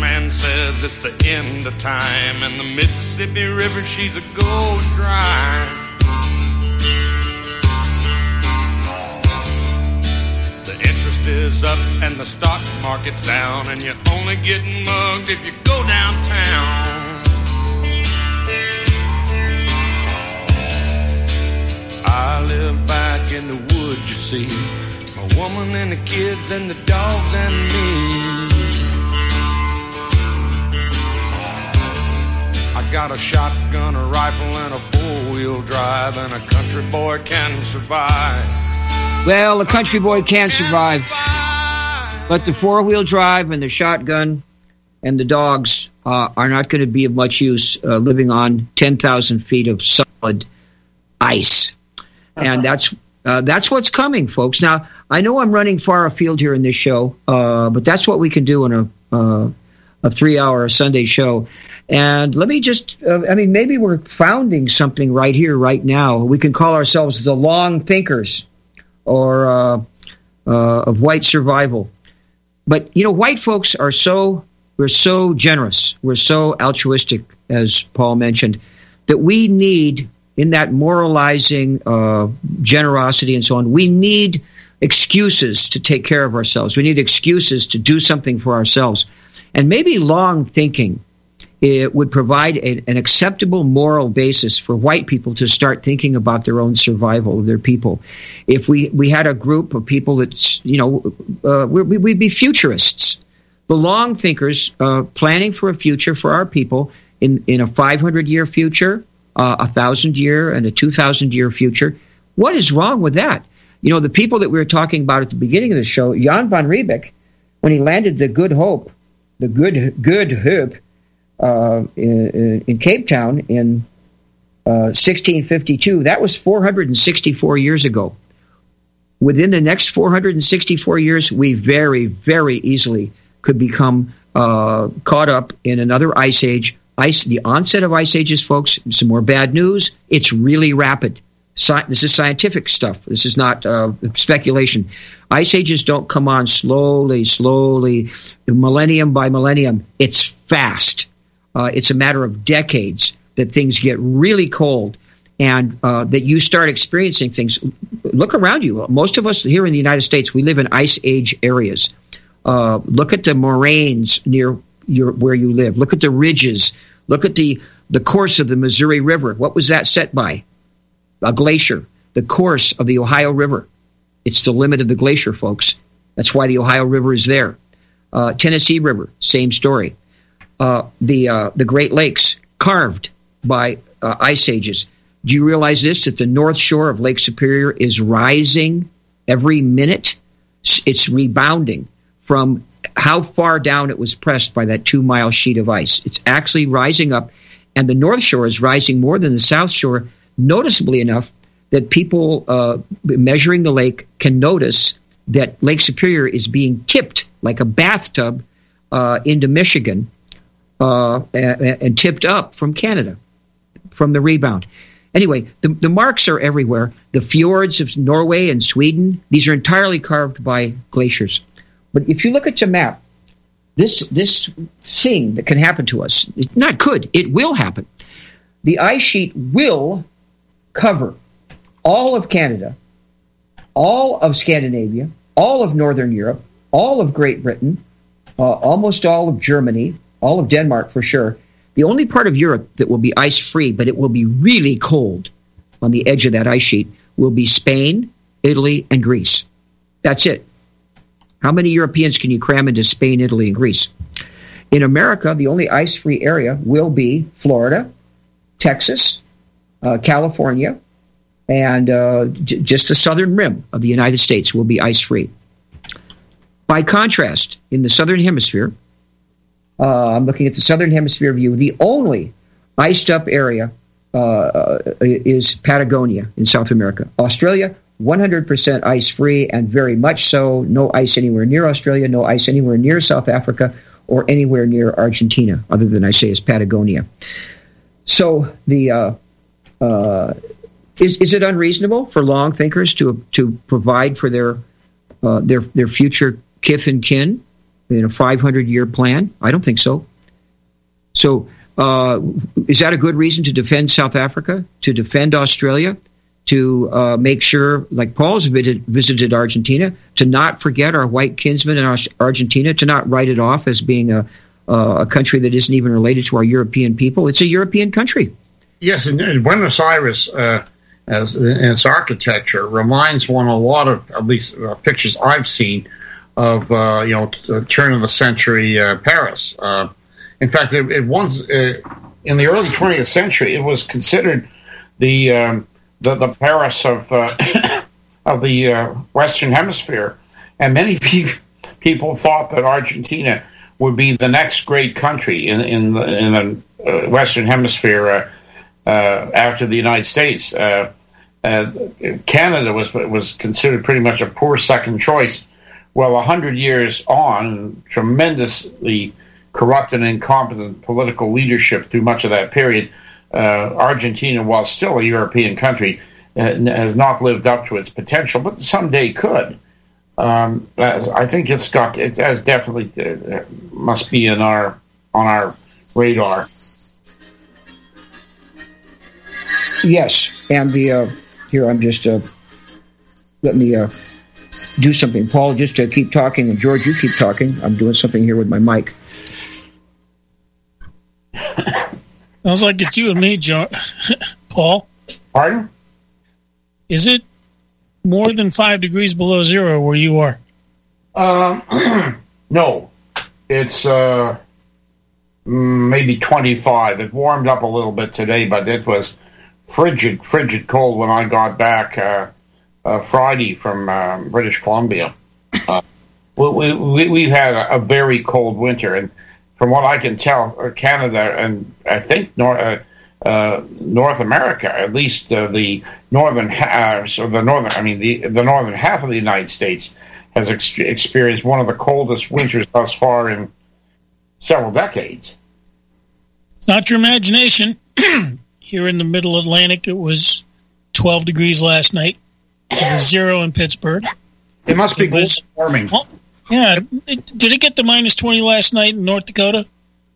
man says it's the end of time, and the Mississippi River, she's a going dry. The interest is up and the stock market's down, and you're only getting mugged if you go downtown. I live back in the woods, you see, my woman and the kids and the dogs and me. I got a shotgun, a rifle, and a four-wheel drive, and a country boy can survive. Well, a country boy can survive, but the four-wheel drive and the shotgun and the dogs are not going to be of much use living on 10,000 feet of solid ice. And that's what's coming, folks. Now, I know I'm running far afield here in this show, but that's what we can do in a 3-hour Sunday show. And let me just, maybe we're founding something right here, right now. We can call ourselves the long thinkers or of white survival. But, white folks we're so generous, we're so altruistic, as Paul mentioned, that we need, in that moralizing generosity and so on, we need excuses to take care of ourselves. We need excuses to do something for ourselves. And maybe long thinking, it would provide an acceptable moral basis for white people to start thinking about their own survival of their people. If we had a group of people that, we'd be futurists. The long thinkers planning for a future for our people in a 500-year future, 1,000-year and a 2,000-year future. What is wrong with that? The people that we were talking about at the beginning of the show, Jan van Riebeeck, when he landed the Good Hope, in Cape Town in 1652, that was 464 years ago. Within the next 464 years, we very, very easily could become caught up in another ice age. The onset of ice ages, folks, some more bad news. It's really rapid. This is scientific stuff. This is not speculation. Ice ages don't come on slowly, millennium by millennium. It's fast. It's a matter of decades that things get really cold and that you start experiencing things. Look around you. Most of us here in the United States, we live in ice age areas. Look at the moraines near where you live. Look at the ridges. Look at the course of the Missouri River. What was that set by? A glacier. The course of the Ohio River. It's the limit of the glacier, folks. That's why the Ohio River is there. Tennessee River, same story. The Great Lakes, carved by ice ages. Do you realize this, that the north shore of Lake Superior is rising every minute? It's rebounding from how far down it was pressed by that 2-mile sheet of ice. It's actually rising up, and the north shore is rising more than the south shore, noticeably enough that people measuring the lake can notice that Lake Superior is being tipped like a bathtub into Michigan and tipped up from Canada, from the rebound. Anyway, the marks are everywhere. The fjords of Norway and Sweden, these are entirely carved by glaciers. But if you look at the map, this thing that can happen to us, not could, it will happen. The ice sheet will cover all of Canada, all of Scandinavia, all of Northern Europe, all of Great Britain, almost all of Germany, all of Denmark for sure. The only part of Europe that will be ice-free, but it will be really cold on the edge of that ice sheet, will be Spain, Italy, and Greece. That's it. How many Europeans can you cram into Spain, Italy, and Greece? In America, the only ice-free area will be Florida, Texas, California, and just the southern rim of the United States will be ice-free. By contrast, in the southern hemisphere, I'm looking at the southern hemisphere view, the only iced-up area is Patagonia in South America. Australia, 100% ice-free and very much so. No ice anywhere near Australia, no ice anywhere near South Africa or anywhere near Argentina, other than I say is Patagonia. So the is it unreasonable for long thinkers to provide for their future kith and kin in a 500-year plan? I don't think so. So is that a good reason to defend South Africa, to defend Australia, to make sure, like Paul's visited Argentina, to not forget our white kinsmen in Argentina, to not write it off as being a country that isn't even related to our European people? It's a European country. Yes, and Buenos Aires, as in its architecture, reminds one a lot of, at least pictures I've seen, of turn of the century Paris. In fact, it once in the early 20th century, it was considered the Paris of the Western Hemisphere, and many people thought that Argentina would be the next great country in the Western Hemisphere after the United States. Canada was considered pretty much a poor second choice. Well, 100 years on, tremendously corrupt and incompetent political leadership through much of that period, Argentina, while still a European country, has not lived up to its potential, but someday could. I think it has definitely must be on our radar. Yes, and here I'm just let me do something. Paul, just to keep talking, and George, you keep talking. I'm doing something here with my mic. Sounds like it's you and me, Paul. Pardon? Is it more than 5 degrees below zero where you are? No. It's maybe 25. It warmed up a little bit today, but it was frigid cold when I got back Friday from British Columbia. We've had a very cold winter, and from what I can tell, Canada and I think North America, at least the northern half, the northern half of the United States has experienced one of the coldest winters thus far in several decades. It's not your imagination. Here in the Middle Atlantic, it was 12 degrees last night. It was 0 in Pittsburgh. It must be global warming. Well, yeah. Did it get to minus 20 last night in North Dakota?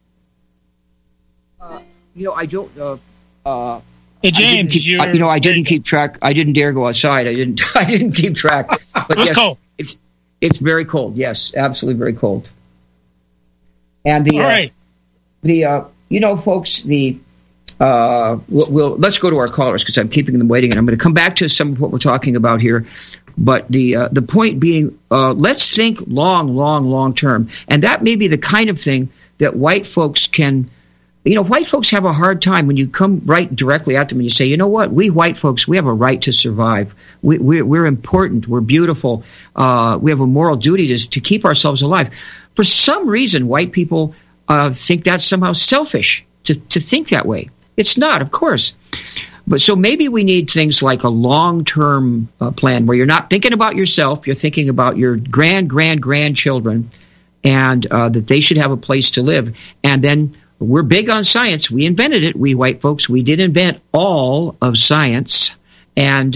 I don't. Hey, James, I didn't keep track. I didn't dare go outside. I didn't keep track. But it was cold. It's very cold. Yes, absolutely very cold. And all right. Folks, let's go to our callers because I'm keeping them waiting, and I'm going to come back to some of what we're talking about here. But the point being, let's think long term, and that may be the kind of thing that white folks can. White folks have a hard time when you come right directly at them and you say, you know what, we white folks, we have a right to survive. We're important. We're beautiful. We have a moral duty to keep ourselves alive. For some reason, white people think that's somehow selfish to think that way. It's not, of course. But so maybe we need things like a long-term plan where you're not thinking about yourself, you're thinking about your grandchildren, and that they should have a place to live. And then we're big on science. We invented it, we white folks. We did invent all of science. And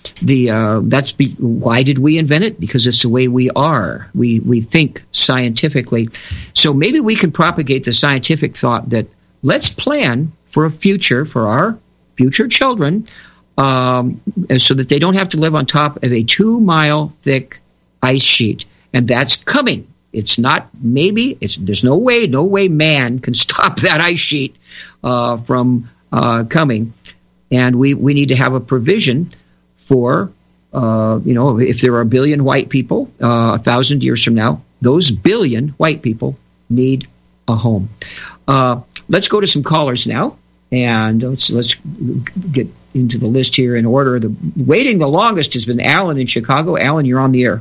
why did we invent it? Because it's the way we are. We think scientifically. So maybe we can propagate the scientific thought that let's plan for a future for our future children so that they don't have to live on top of a 2-mile thick ice sheet. And that's coming. It's not maybe. There's no way man can stop that ice sheet from coming. And we need to have a provision for, if there are 1 billion white people 1,000 years from now, those 1 billion white people need a home. Let's go to some callers now. And let's get into the list here in order. Waiting the longest has been Alan in Chicago. Alan, you're on the air.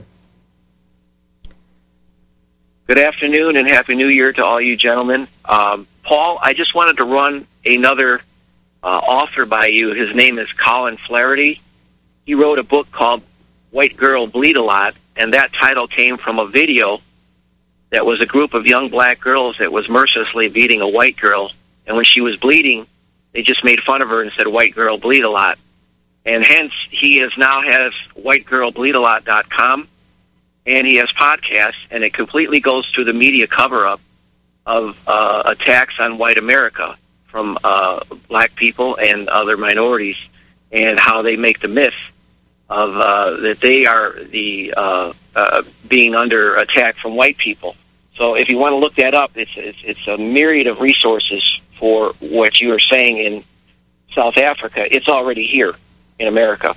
Good afternoon and Happy New Year to all you gentlemen. Paul, I just wanted to run another author by you. His name is Colin Flaherty. He wrote a book called White Girl Bleed a Lot, and that title came from a video that was a group of young black girls that was mercilessly beating a white girl. And when she was bleeding, they just made fun of her and said, "White girl bleed a lot." And hence, he now has whitegirlbleedalot.com. and he has podcasts, and it completely goes through the media cover-up of attacks on white America from black people and other minorities, and how they make the myth of that they are the being under attack from white people. So if you want to look that up, it's a myriad of resources for what you are saying in South Africa. It's already here in America.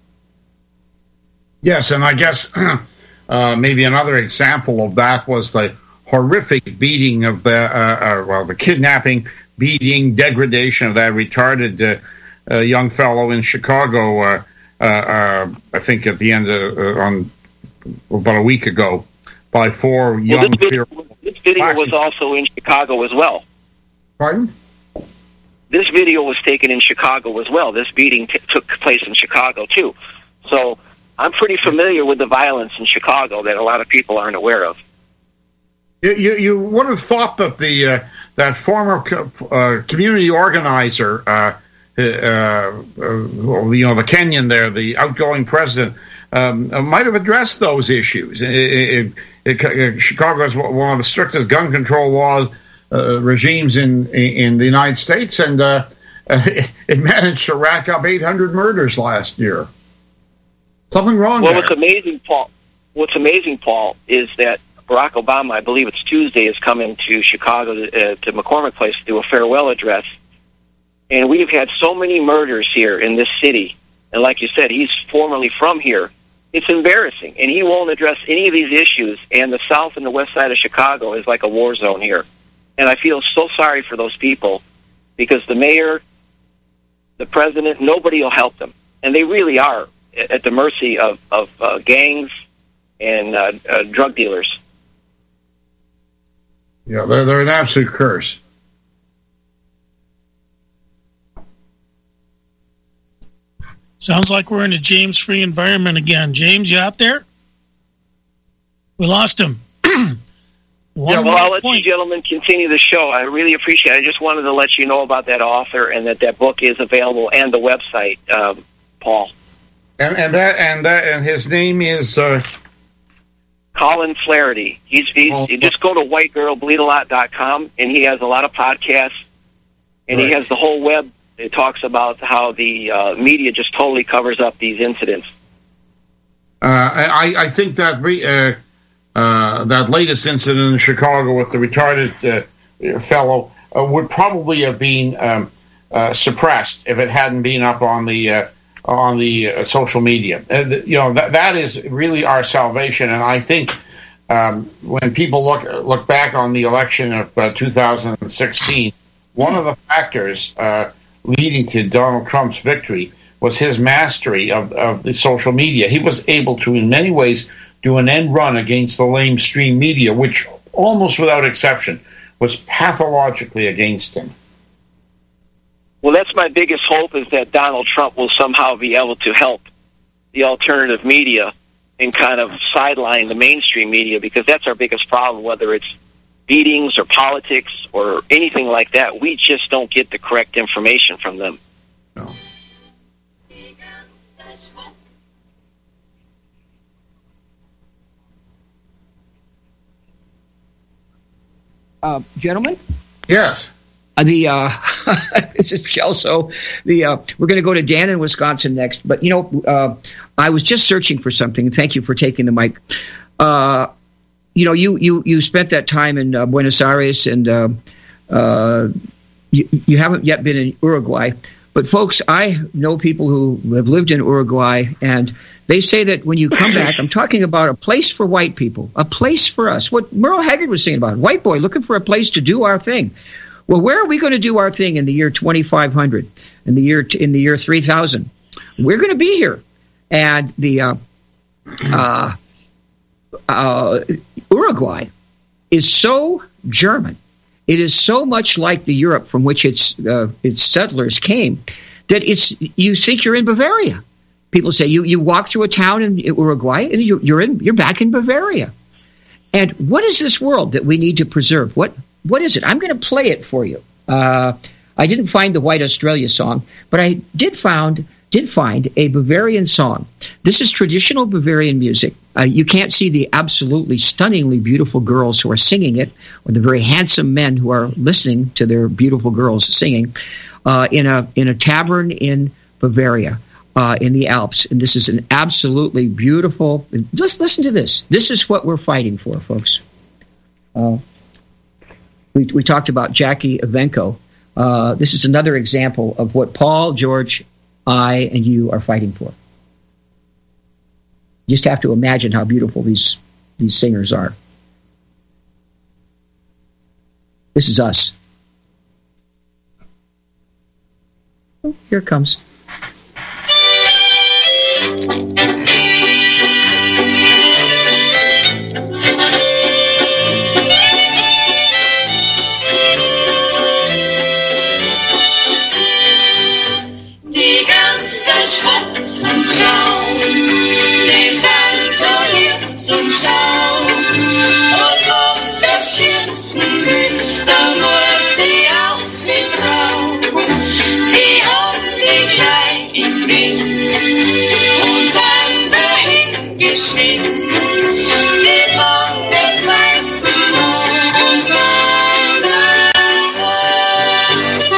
Yes, and I guess maybe another example of that was the horrific beating of the kidnapping, beating, degradation of that retarded young fellow in Chicago. I think at the end on about a week ago, by four young. This video was also in Chicago as well. Pardon? This video was taken in Chicago as well. This beating took place in Chicago too. So I'm pretty familiar with the violence in Chicago that a lot of people aren't aware of. You would have thought that that former community organizer, the Kenyan there, the outgoing president, might have addressed those issues. Chicago is one of the strictest gun control laws regimes in the United States, and it managed to rack up 800 murders last year. Something wrong there. What's amazing, Paul, is that Barack Obama, I believe it's Tuesday, is coming to Chicago to McCormick Place to do a farewell address. And we've had so many murders here in this city. And like you said, he's formerly from here. It's embarrassing. And he won't address any of these issues. And the south and the west side of Chicago is like a war zone here. And I feel so sorry for those people because the mayor, the president, nobody will help them. And they really are at the mercy of gangs and drug dealers. Yeah, they're an absolute curse. Sounds like we're in a James-free environment again. James, you out there? We lost him. I'll let you gentlemen continue the show. I really appreciate it. I just wanted to let you know about that author and that book is available and the website, Paul. And his name is Colin Flaherty. You just go to whitegirlbleedalot.com, and he has a lot of podcasts, and He has the whole web. It talks about how the media just totally covers up these incidents. I think that that latest incident in Chicago with the retarded fellow would probably have been suppressed if it hadn't been up on the social media. That is really our salvation. And I think when people look back on the election of 2016, one of the factors leading to Donald Trump's victory was his mastery of the social media. He was able to, in many ways, do an end run against the lamestream media, which almost without exception was pathologically against him. Well, that's my biggest hope, is that Donald Trump will somehow be able to help the alternative media and kind of sideline the mainstream media, because that's our biggest problem, whether it's beatings or politics or anything like that. We just don't get the correct information from them. No. Gentlemen? Yes. This is Kelso. We're going to go to Dan in Wisconsin next. But, I was just searching for something. Thank you for taking the mic. You spent that time in Buenos Aires, and you haven't yet been in Uruguay. But, folks, I know people who have lived in Uruguay, and they say that when you come back, I'm talking about a place for white people, a place for us. What Merle Haggard was saying about white boy looking for a place to do our thing. Well, where are we going to do our thing in the year 2500, in the year 3000? We're going to be here, and the Uruguay is so German. It is so much like the Europe from which its settlers came that you think you're in Bavaria. People say you walk through a town in Uruguay and you're back in Bavaria. And what is this world that we need to preserve? What is it? I'm going to play it for you. I didn't find the White Australia song, but I did find did find a Bavarian song. This is traditional Bavarian music. You can't see the absolutely stunningly beautiful girls who are singing it, or the very handsome men who are listening to their beautiful girls singing in a tavern in Bavaria, in the Alps. And this is an absolutely beautiful. Just listen to this. This is what we're fighting for, folks. We talked about Jackie Evenko. This is another example of what Paul, George, I, and you are fighting for. You just have to imagine how beautiful these singers are. This is us. Oh, here it comes. Schwarzen Frauen, die sind so lieb zum Schauen. Und auf das Schießen grüßt, da muss die auch wie Frau. Sie haben die gleichen Wind und sind dahin geschwind. Sie fangen den Pfeifen an und sind davon.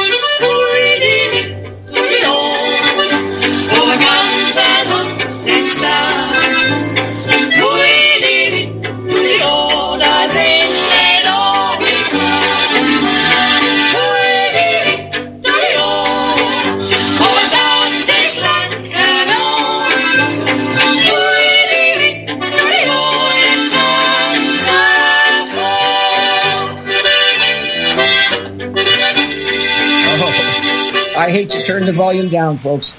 I hate to turn the volume down, folks.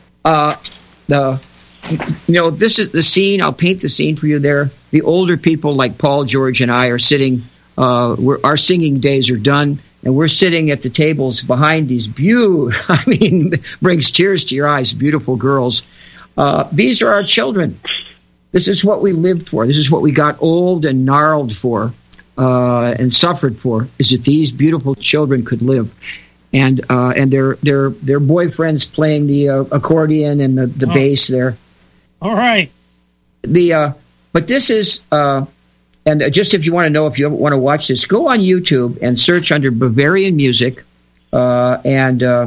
This is the scene. I'll paint the scene for you there. The older people like Paul, George, and I are sitting. Our singing days are done, and we're sitting at the tables behind these brings tears to your eyes, beautiful girls. These are our children. This is what we lived for. This is what we got old and gnarled for and suffered for, is that these beautiful children could live. And their boyfriends playing the accordion and the bass there. All right. But this is and just if you want to know, if you want to watch this, go on YouTube and search under Bavarian music and the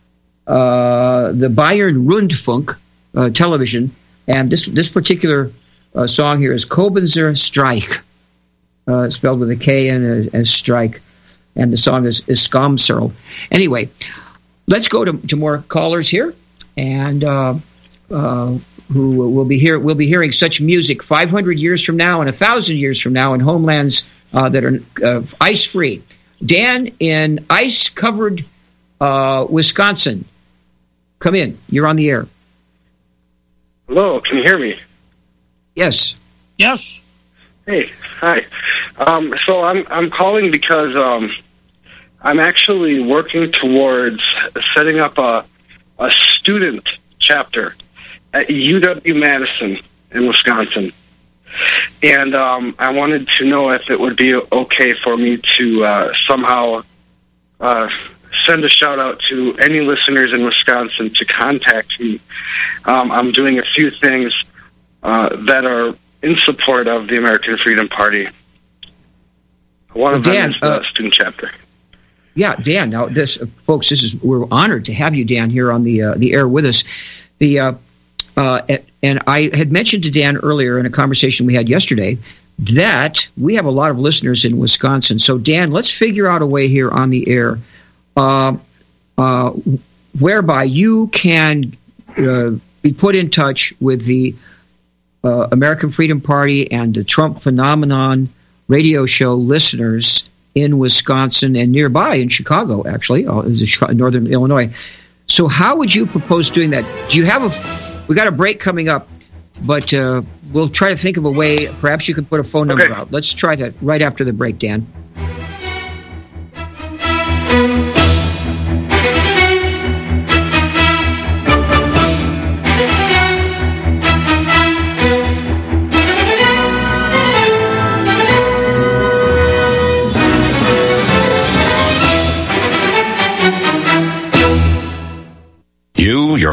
Bayern Rundfunk television, and this particular song here is Kobenzer Streich, spelled with a K and a strike. And the song is Skamserl. Anyway, let's go to more callers here, and who will be here. We'll be hearing such music 500 years from now and 1,000 years from now in homelands that are ice-free. Dan in ice-covered Wisconsin, come in. You're on the air. Hello, can you hear me? Yes. Yes. Hey, hi. So I'm calling because I'm actually working towards setting up a student chapter at UW-Madison in Wisconsin. And I wanted to know if it would be okay for me to somehow send a shout-out to any listeners in Wisconsin to contact me. I'm doing a few things that are in support of the American Freedom Party. One of them is the student chapter. Yeah, Dan. Now, folks, we're honored to have you, Dan, here on the air with us. And I had mentioned to Dan earlier in a conversation we had yesterday that we have a lot of listeners in Wisconsin. So, Dan, let's figure out a way here on the air whereby you can be put in touch with the American Freedom Party and the Trump Phenomenon radio show listeners in Wisconsin and nearby in Chicago, actually, northern Illinois. So how would you propose doing that? Do you have we got a break coming up, but we'll try to think of a way. Perhaps you could put a phone number out. Let's try that right after the break, Dan.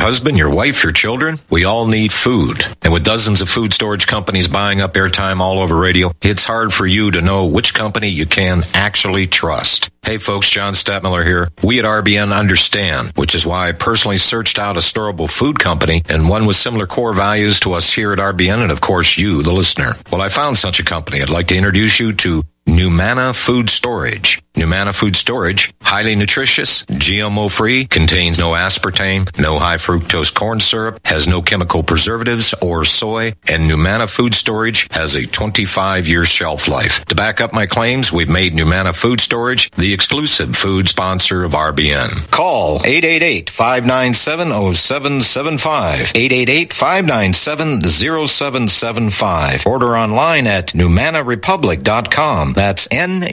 husband, your wife, your children. We all need food. And with dozens of food storage companies buying up airtime all over radio, it's hard for you to know which company you can actually trust. Hey folks, John Stadtmiller here. We at RBN understand, which is why I personally searched out a storable food company and one with similar core values to us here at RBN and of course you, the listener. Well, I found such a company. I'd like to introduce you to Numana Food Storage. Numana Food Storage, highly nutritious, GMO-free, contains no aspartame, no high-fructose corn syrup, has no chemical preservatives or soy, and Numana Food Storage has a 25-year shelf life. To back up my claims, we've made Numana Food Storage the exclusive food sponsor of RBN. Call 888-597-0775, 888-597-0775. Order online at NumanaRepublic.com. That's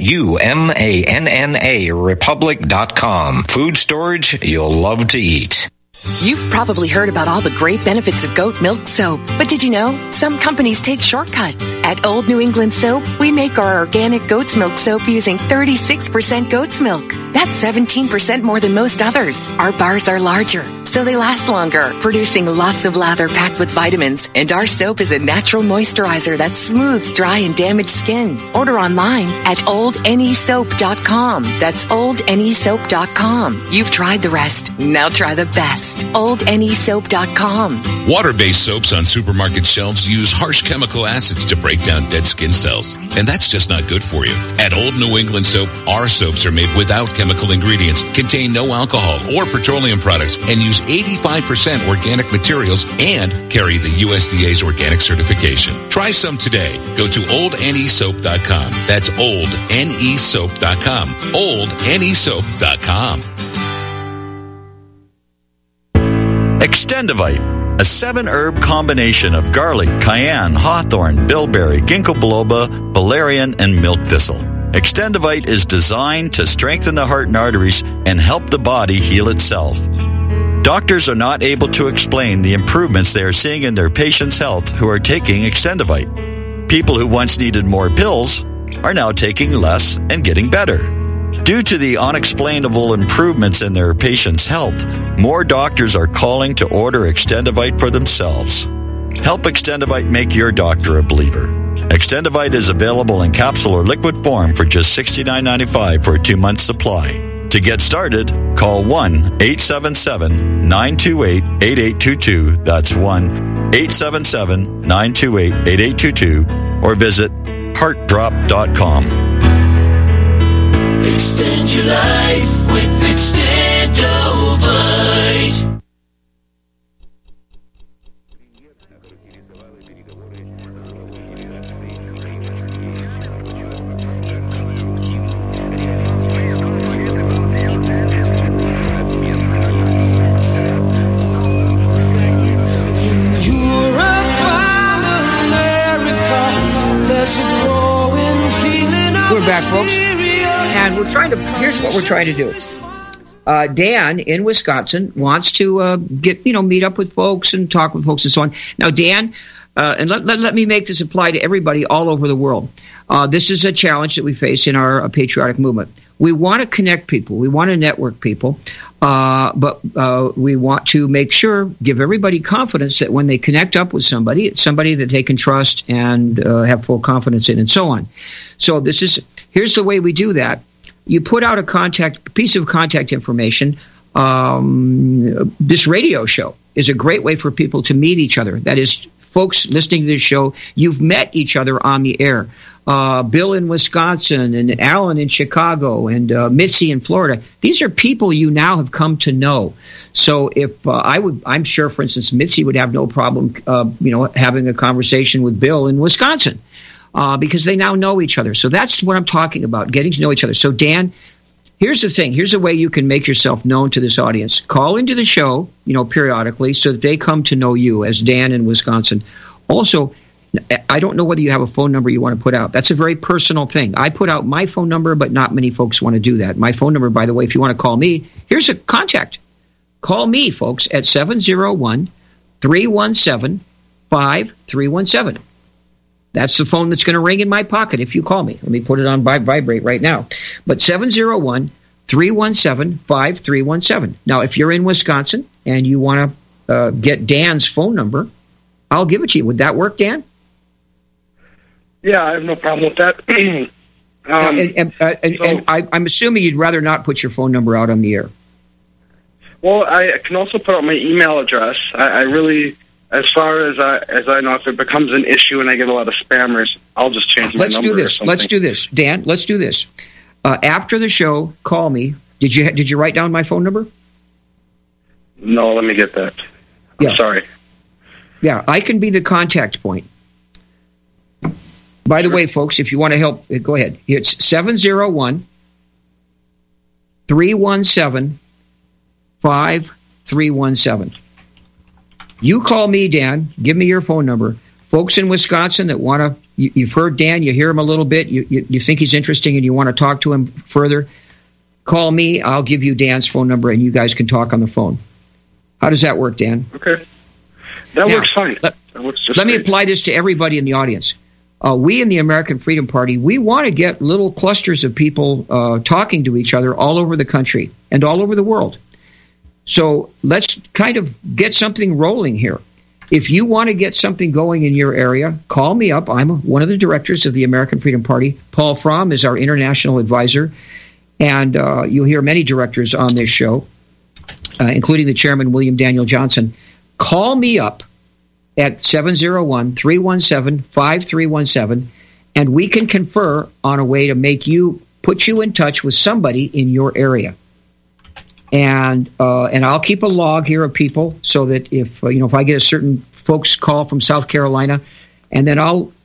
NUMANNA Republic.com. Food storage you'll love to eat. You've probably heard about all the great benefits of goat milk soap. But did you know some companies take shortcuts? At Old New England Soap, we make our organic goat's milk soap using 36% goat's milk. That's 17% more than most others. Our bars are larger, so they last longer, producing lots of lather packed with vitamins. And our soap is a natural moisturizer that smooths dry and damaged skin. Order online at oldnesoap.com. That's oldnesoap.com. You've tried the rest. Now try the best. oldnesoap.com. Water-based soaps on supermarket shelves use harsh chemical acids to break down dead skin cells. And that's just not good for you. At Old New England Soap, our soaps are made without chemical ingredients, contain no alcohol or petroleum products, and use 85% organic materials and carry the USDA's organic certification. Try some today. Go to oldnesoap.com. That's oldnesoap.com. oldnesoap.com. Extendivite, a 7-herb combination of garlic, cayenne, hawthorn, bilberry, ginkgo biloba, valerian, and milk thistle. Extendivite is designed to strengthen the heart and arteries and help the body heal itself. Doctors are not able to explain the improvements they are seeing in their patients' health who are taking Extendivite. People who once needed more pills are now taking less and getting better. Due to the unexplainable improvements in their patients' health, more doctors are calling to order Extendivite for themselves. Help Extendivite make your doctor a believer. Extendivite is available in capsule or liquid form for just $69.95 for a 2-month supply. To get started, call 1-877-928-8822. That's 1-877-928-8822. Or visit heartdrop.com. Extend your life with Extendovite. We're back, folks. And here's what we're trying to do. Dan in Wisconsin wants to meet up with folks and talk with folks and so on. Now, Dan, and let me make this apply to everybody all over the world. This is a challenge that we face in our patriotic movement. We want to connect people. We want to network people. But we want to make sure, give everybody confidence that when they connect up with somebody, it's somebody that they can trust and have full confidence in and so on. So here's the way we do that. You put out a piece of contact information. This radio show is a great way for people to meet each other. That is, folks listening to this show, you've met each other on the air. Bill in Wisconsin and Alan in Chicago and Mitzi in Florida. These are people you now have come to know. So if I'm sure, for instance, Mitzi would have no problem, having a conversation with Bill in Wisconsin. Because they now know each other. So that's what I'm talking about, getting to know each other. So, Dan, here's the thing. Here's a way you can make yourself known to this audience. Call into the show, periodically so that they come to know you as Dan in Wisconsin. Also, I don't know whether you have a phone number you want to put out. That's a very personal thing. I put out my phone number, but not many folks want to do that. My phone number, by the way, if you want to call me, here's a contact. Call me, folks, at 701-317-5317. That's the phone that's going to ring in my pocket if you call me. Let me put it on vibrate right now. But 701-317-5317. Now, if you're in Wisconsin and you want to get Dan's phone number, I'll give it to you. Would that work, Dan? Yeah, I have no problem with that. And I'm assuming you'd rather not put your phone number out on the air. Well, I can also put out my email address. I really, as far as I know, if it becomes an issue and I get a lot of spammers, I'll just change my number. Let's do this, Dan. Let's do this. After the show, call me. Did you write down my phone number? No, let me get that. I'm sorry. Yeah, I can be the contact point. By the way, folks, if you want to help, go ahead. It's 701-317-5317. You call me, Dan. Give me your phone number. Folks in Wisconsin that want to, you've heard Dan, you hear him a little bit, you think he's interesting and you want to talk to him further, call me. I'll give you Dan's phone number and you guys can talk on the phone. How does that work, Dan? Okay. That works fine. Let me apply this to everybody in the audience. We in the American Freedom Party, we want to get little clusters of people talking to each other all over the country and all over the world. So let's kind of get something rolling here. If you want to get something going in your area, call me up. I'm one of the directors of the American Freedom Party. Paul Fromm is our international advisor. And you'll hear many directors on this show, including the chairman, William Daniel Johnson. Call me up at 701-317-5317, and we can confer on a way to put you in touch with somebody in your area. And I'll keep a log here of people so that if I get a certain folks call from South Carolina, and then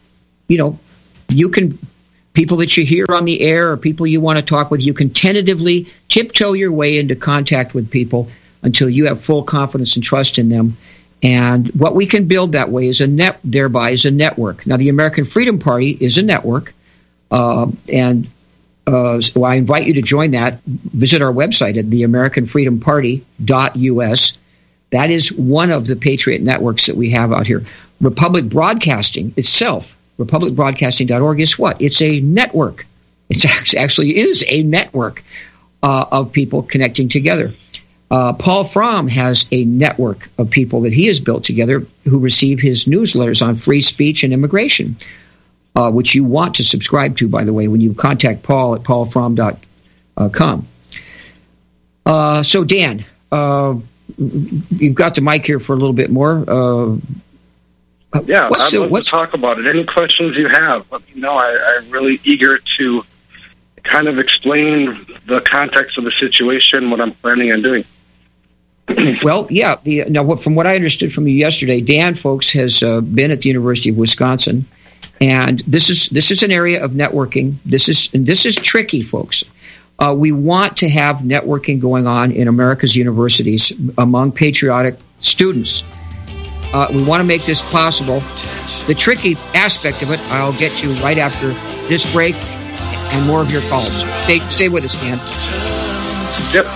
people that you hear on the air or people you want to talk with, you can tentatively tiptoe your way into contact with people until you have full confidence and trust in them. And what we can build that way is a network. Now, the American Freedom Party is a network, so I invite you to join that. Visit our website at theamericanfreedomparty.us. That is one of the Patriot networks that we have out here. Republic Broadcasting itself, republicbroadcasting.org, is what? It's a network. It actually is a network of people connecting together. Paul Fromm has a network of people that he has built together who receive his newsletters on free speech and immigration, which you want to subscribe to, by the way, when you contact Paul at paulfromm.com. So, Dan, you've got the mic here for a little bit more. I'd love to talk about it. Any questions you have, let me know. I'm really eager to kind of explain the context of the situation, what I'm planning on doing. Well, yeah. From what I understood from you yesterday, Dan, folks, has been at the University of Wisconsin, and this is an area of networking. This is tricky, folks. We want to have networking going on in America's universities among patriotic students. We want to make this possible. The tricky aspect of it, I'll get to right after this break and more of your calls. Stay with us, Dan. Yep.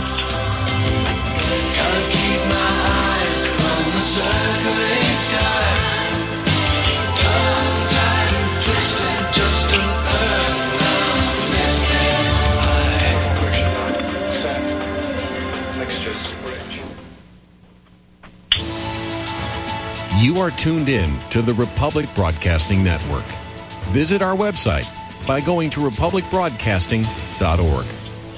You are tuned in to the Republic Broadcasting Network. Visit our website by going to republicbroadcasting.org.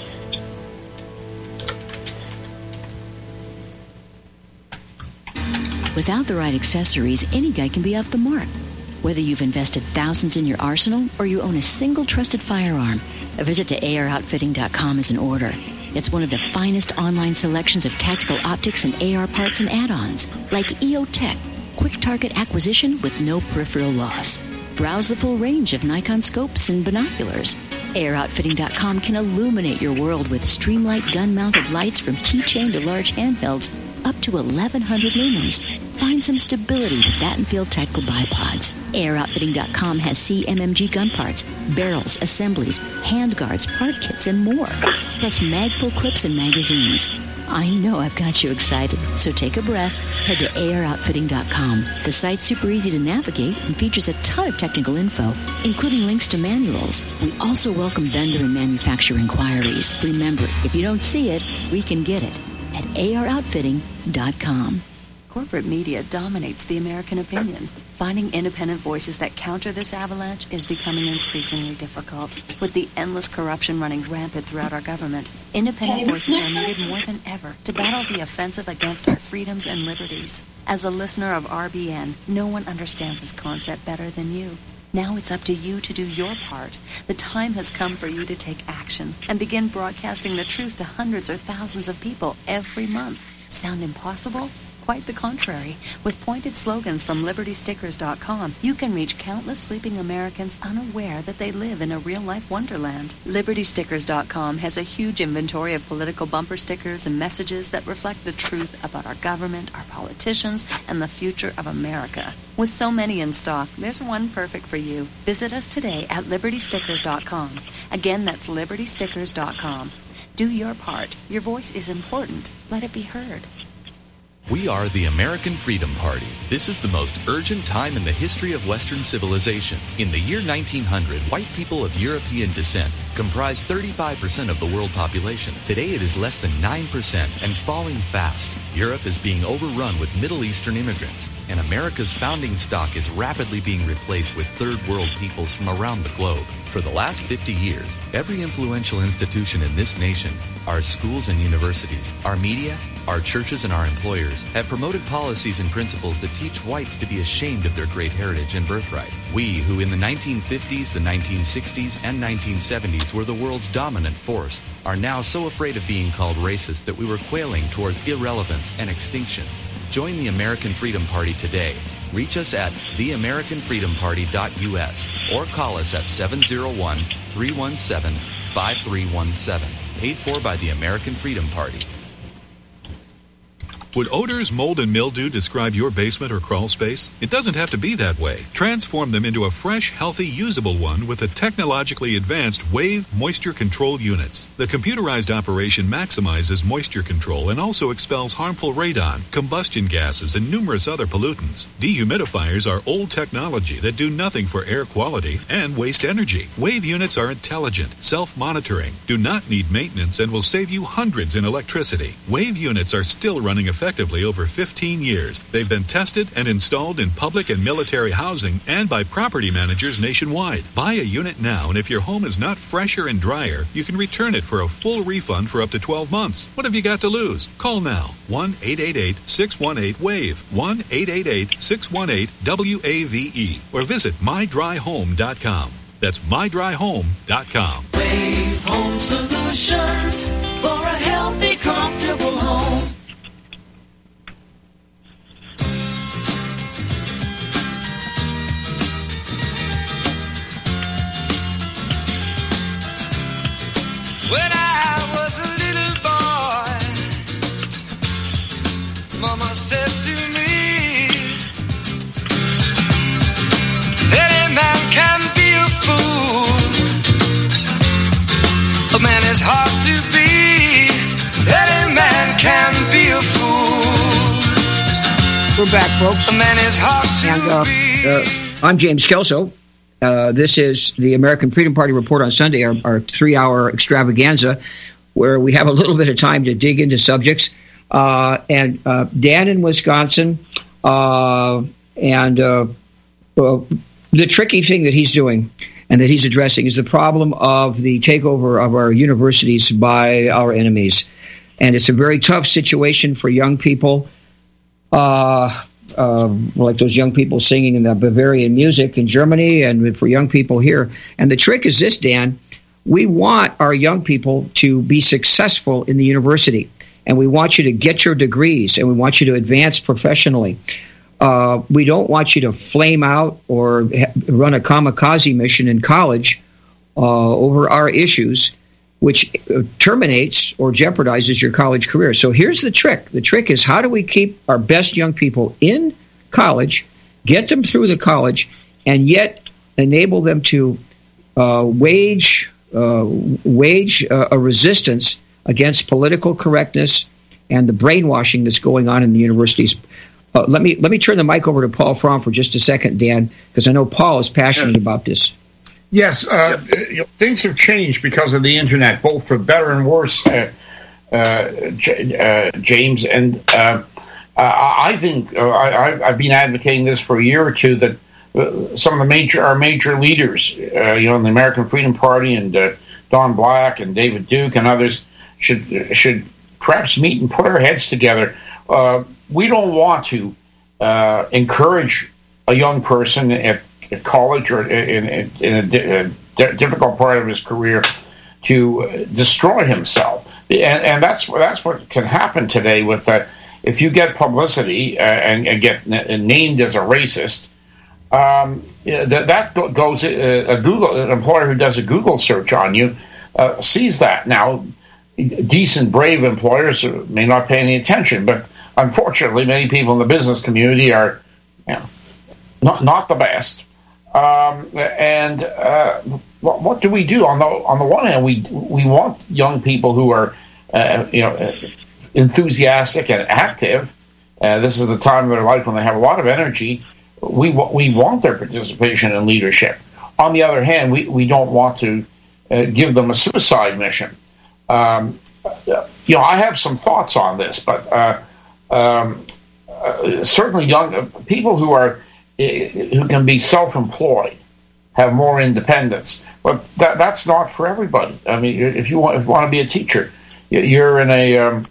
Without the right accessories, any guy can be off the mark. Whether you've invested thousands in your arsenal or you own a single trusted firearm, a visit to AROutfitting.com is in order. It's one of the finest online selections of tactical optics and AR parts and add-ons, like EOTech, quick target acquisition with no peripheral loss. Browse the full range of Nikon scopes and binoculars. AROutfitting.com can illuminate your world with Streamlight gun-mounted lights from keychain to large handhelds up to 1,100 lumens. Find some stability with Battenfield tactical bipods. AROutfitting.com has CMMG gun parts, barrels, assemblies, handguards, part kits, and more. Plus mag-full clips and magazines. I know I've got you excited, so take a breath. Head to AROutfitting.com. The site's super easy to navigate and features a ton of technical info, including links to manuals. We also welcome vendor and manufacturer inquiries. Remember, if you don't see it, we can get it at AROutfitting.com. Corporate media dominates the American opinion. Finding independent voices that counter this avalanche is becoming increasingly difficult. With the endless corruption running rampant throughout our government, independent voices are needed more than ever to battle the offensive against our freedoms and liberties. As a listener of RBN, no one understands this concept better than you. Now it's up to you to do your part. The time has come for you to take action and begin broadcasting the truth to hundreds or thousands of people every month. Sound impossible? Quite the contrary. With pointed slogans from LibertyStickers.com, you can reach countless sleeping Americans unaware that they live in a real-life wonderland. LibertyStickers.com has a huge inventory of political bumper stickers and messages that reflect the truth about our government, our politicians, and the future of America. With so many in stock, there's one perfect for you. Visit us today at LibertyStickers.com. Again, that's LibertyStickers.com. Do your part. Your voice is important. Let it be heard. We are the American Freedom Party. This is the most urgent time in the history of Western civilization. In the year 1900, white people of European descent comprised 35% of the world population. Today it is less than 9% and falling fast. Europe is being overrun with Middle Eastern immigrants, and America's founding stock is rapidly being replaced with third world peoples from around the globe. For the last 50 years, every influential institution in this nation, our schools and universities, our media, our churches and our employers have promoted policies and principles that teach whites to be ashamed of their great heritage and birthright. We, who in the 1950s, the 1960s, and 1970s were the world's dominant force, are now so afraid of being called racist that we were quailing towards irrelevance and extinction. Join the American Freedom Party today. Reach us at theamericanfreedomparty.us or call us at 701-317-5317. Paid for by the American Freedom Party. Would odors, mold, and mildew describe your basement or crawl space? It doesn't have to be that way. Transform them into a fresh, healthy, usable one with the technologically advanced Wave Moisture Control Units. The computerized operation maximizes moisture control and also expels harmful radon, combustion gases, and numerous other pollutants. Dehumidifiers are old technology that do nothing for air quality and waste energy. Wave units are intelligent, self-monitoring, do not need maintenance, and will save you hundreds in electricity. Wave units are still running effectively over 15 years. They've been tested and installed in public and military housing and by property managers nationwide. Buy a unit now, and if your home is not fresher and drier, you can return it for a full refund for up to 12 months. What have you got to lose? Call now. 1-888-618-WAVE. 1-888-618-WAVE. Or visit mydryhome.com. That's mydryhome.com. Wave Home Solutions for a healthy, comfortable home. When I was a little boy, Mama said to me, any man can be a fool. A man is hard to be. Any man can be a fool. We're back, folks. A man is hard to be. I'm James Kelso. This is the American Freedom Party Report on Sunday, our 3-hour extravaganza, where we have a little bit of time to dig into subjects. Dan in Wisconsin, the tricky thing that he's doing and that he's addressing is the problem of the takeover of our universities by our enemies. And it's a very tough situation for young people. Like those young people singing in the Bavarian music in Germany, and for young people here. And the trick is this, Dan. We want our young people to be successful in the university, and we want you to get your degrees, and we want you to advance professionally. We don't want you to flame out or run a kamikaze mission in college over our issues, which terminates or jeopardizes your college career. So here's the trick. The trick is, how do we keep our best young people in college, get them through the college, and yet enable them to wage a resistance against political correctness and the brainwashing that's going on in the universities. Let me turn the mic over to Paul Fromm for just a second, Dan, because I know Paul is passionate about this. Yes, things have changed because of the internet, both for better and worse, James. And I think I've been advocating this for a year or two, that some of our major leaders, in the American Freedom Party, and Don Black and David Duke and others should perhaps meet and put our heads together. We don't want to encourage a young person at college or in a difficult part of his career to destroy himself, and that's what can happen today with that. If you get publicity and get named as a racist, that goes. An employer who does a Google search on you sees that. Now, decent, brave employers may not pay any attention, but unfortunately, many people in the business community are, not the best. What do we do? On the one hand, we want young people who are, enthusiastic and active. This is the time of their life when they have a lot of energy. We want their participation in leadership. On the other hand, we don't want to give them a suicide mission. I have some thoughts on this, but certainly young people who can be self-employed have more independence. But that's not for everybody. I mean, if you want to be a teacher, you're in a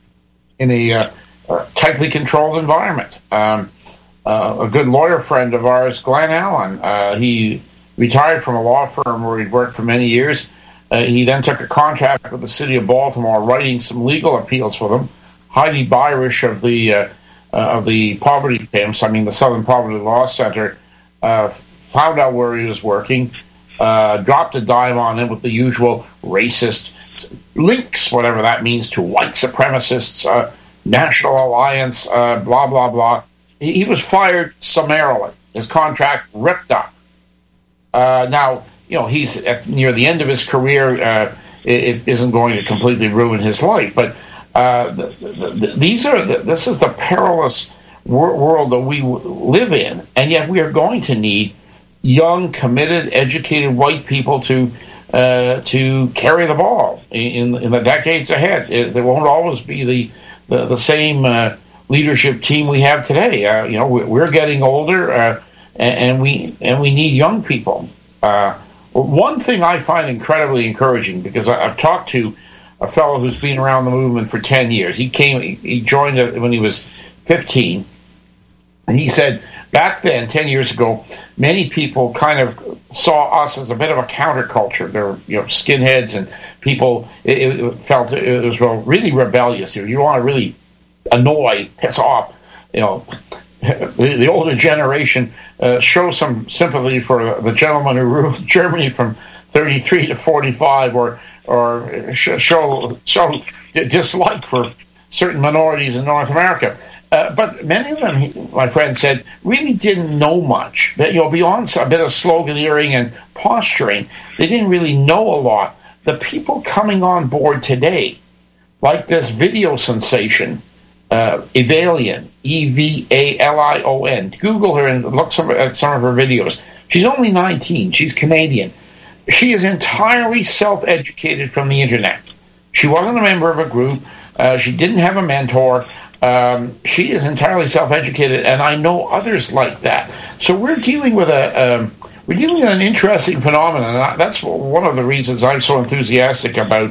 tightly controlled environment. A good lawyer friend of ours, Glenn Allen, he retired from a law firm where he'd worked for many years. He then took a contract with the city of Baltimore, writing some legal appeals for them. Heidi Byrish of the Poverty Pimps, the Southern Poverty Law Center, found out where he was working, dropped a dime on him with the usual racist links, whatever that means, to white supremacists, National Alliance, blah, blah, blah. He was fired summarily. His contract ripped up. Now, he's near the end of his career. It isn't going to completely ruin his life, but this is the perilous world that we live in, and yet we are going to need young, committed, educated white people to carry the ball in the decades ahead. There won't always be the same leadership team we have today. We're getting older, and we need young people. One thing I find incredibly encouraging, because I've talked to a fellow who's been around the movement for 10 years. He joined it when he was 15, and he said back then, 10 years ago, many people kind of saw us as a bit of a counterculture. There were skinheads and people. It felt it was really rebellious. You want to really annoy, piss off. The older generation show some sympathy for the gentleman who ruled Germany from 33 to 45, or show dislike for certain minorities in North America. But many of them, my friend said, really didn't know much. That beyond a bit of sloganeering and posturing, they didn't really know a lot. The people coming on board today, like this video sensation, Evalion, Evalion. Google her and look at some of her videos. She's only 19. She's Canadian. She is entirely self-educated from the internet. She wasn't a member of a group. She didn't have a mentor. She is entirely self-educated, and I know others like that. So we're dealing with an interesting phenomenon. That's one of the reasons I'm so enthusiastic about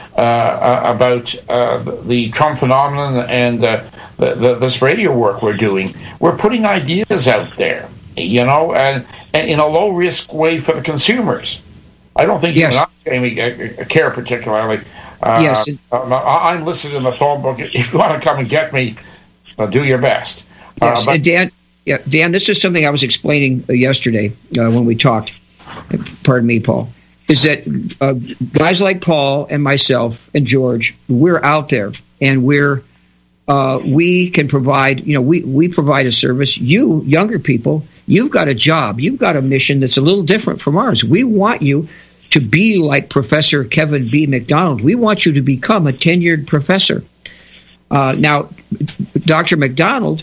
the Trump phenomenon and this radio work we're doing. We're putting ideas out there, and in a low-risk way for the consumers. I don't think you and I, Jamie, care particularly. Yes. I'm listed in the phone book. If you want to come and get me, do your best. Yes, and Dan, this is something I was explaining yesterday when we talked. Pardon me, Paul. Is that guys like Paul and myself and George, we're out there, and we can provide. We provide a service. You younger people, you've got a job. You've got a mission that's a little different from ours. We want you to be like Professor Kevin B. McDonald. We want you to become a tenured professor. Now, Dr. McDonald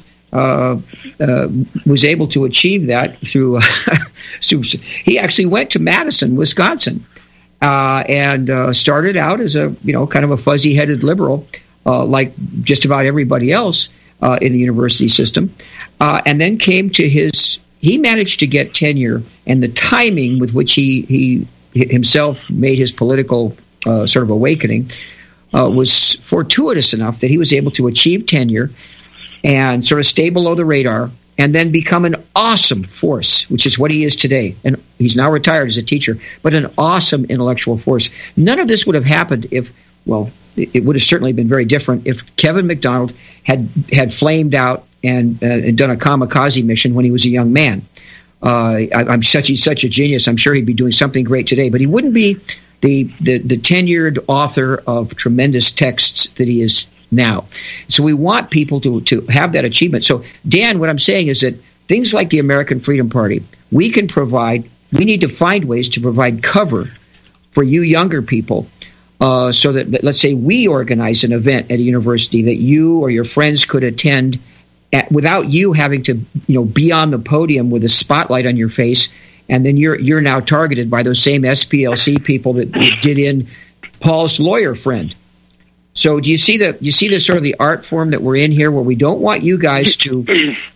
was able to achieve that through he actually went to Madison, Wisconsin, and started out as a kind of a fuzzy-headed liberal, like just about everybody else. in the university system, and then came to he managed to get tenure, and the timing with which he himself made his political sort of awakening was fortuitous enough that he was able to achieve tenure and sort of stay below the radar, and then become an awesome force, which is what he is today. And he's now retired as a teacher, but an awesome intellectual force. None of this would have happened it would have certainly been very different if Kevin MacDonald had flamed out and done a kamikaze mission when he was a young man. He's such a genius. I'm sure he'd be doing something great today, but he wouldn't be the tenured author of tremendous texts that he is now. So we want people to have that achievement. So, Dan, what I'm saying is that things like the American Freedom Party, we need to find ways to provide cover for you younger people so that, let's say, we organize an event at a university that you or your friends could attend without you having to be on the podium with a spotlight on your face, and then you're now targeted by those same SPLC people that did in Paul's lawyer friend. So do you see the sort of the art form that we're in here, where we don't want you guys to,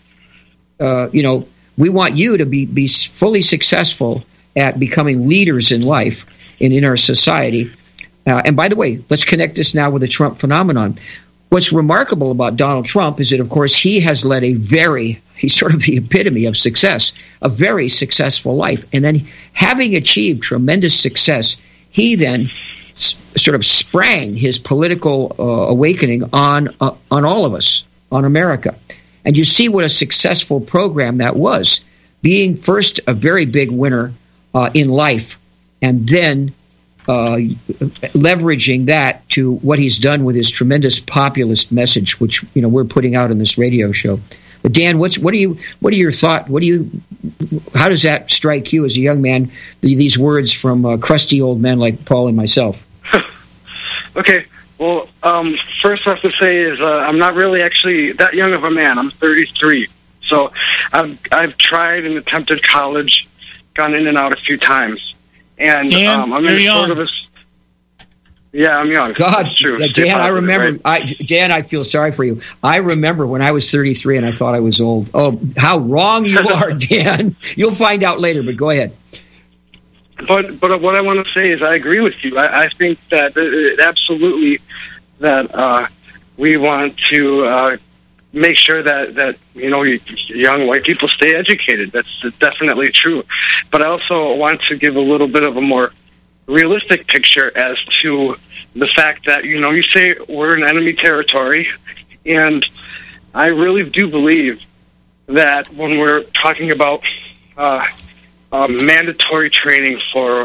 we want you to be fully successful at becoming leaders in life and in our society. And by the way, let's connect this now with the Trump phenomenon. What's remarkable about Donald Trump is that, of course, he has led he's sort of the epitome of success, a very successful life. And then having achieved tremendous success, he then sort of sprang his political awakening on all of us, on America. And you see what a successful program that was, being first a very big winner in life, and then leveraging that to what he's done with his tremendous populist message, which we're putting out in this radio show. But Dan, what are your thoughts? How does that strike you as a young man? These words from crusty old men like Paul and myself. Okay. Well, first I have to say is I'm not really actually that young of a man. I'm 33. So I've tried and attempted college, gone in and out a few times. And I'm in sort of I'm young. God, that's true. Dan, positive, I remember. Right? Dan, I feel sorry for you. I remember when I was 33 and I thought I was old. Oh, how wrong you are, Dan. You'll find out later, but go ahead. But what I want to say is I agree with you. I think that absolutely that we want to make sure that young white people stay educated. That's definitely true. But I also want to give a little bit of a more realistic picture as to the fact that you say we're in enemy territory, and I really do believe that when we're talking about mandatory training for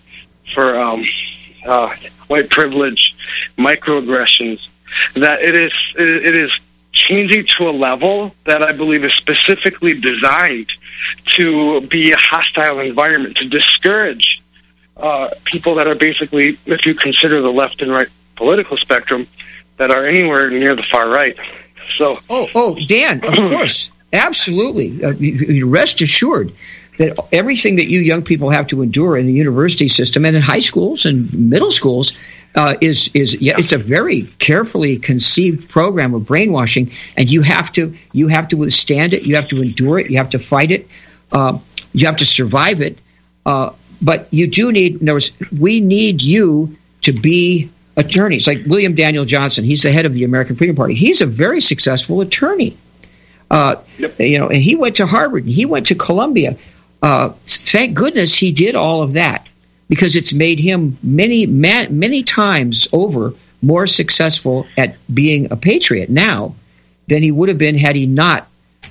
white privilege, microaggressions, that it is changing to a level that I believe is specifically designed to be a hostile environment, to discourage people that are basically, if you consider the left and right political spectrum, that are anywhere near the far right. So, Dan, of course, absolutely. Rest assured that everything that you young people have to endure in the university system and in high schools and middle schools it's a very carefully conceived program of brainwashing, and you have to withstand it, you have to endure it, you have to fight it, you have to survive it. But you do we need you to be attorneys, like William Daniel Johnson. He's the head of the American Freedom Party. He's a very successful attorney. And he went to Harvard and he went to Columbia. Thank goodness he did all of that, because it's made him many times over more successful at being a patriot now than he would have been had he not,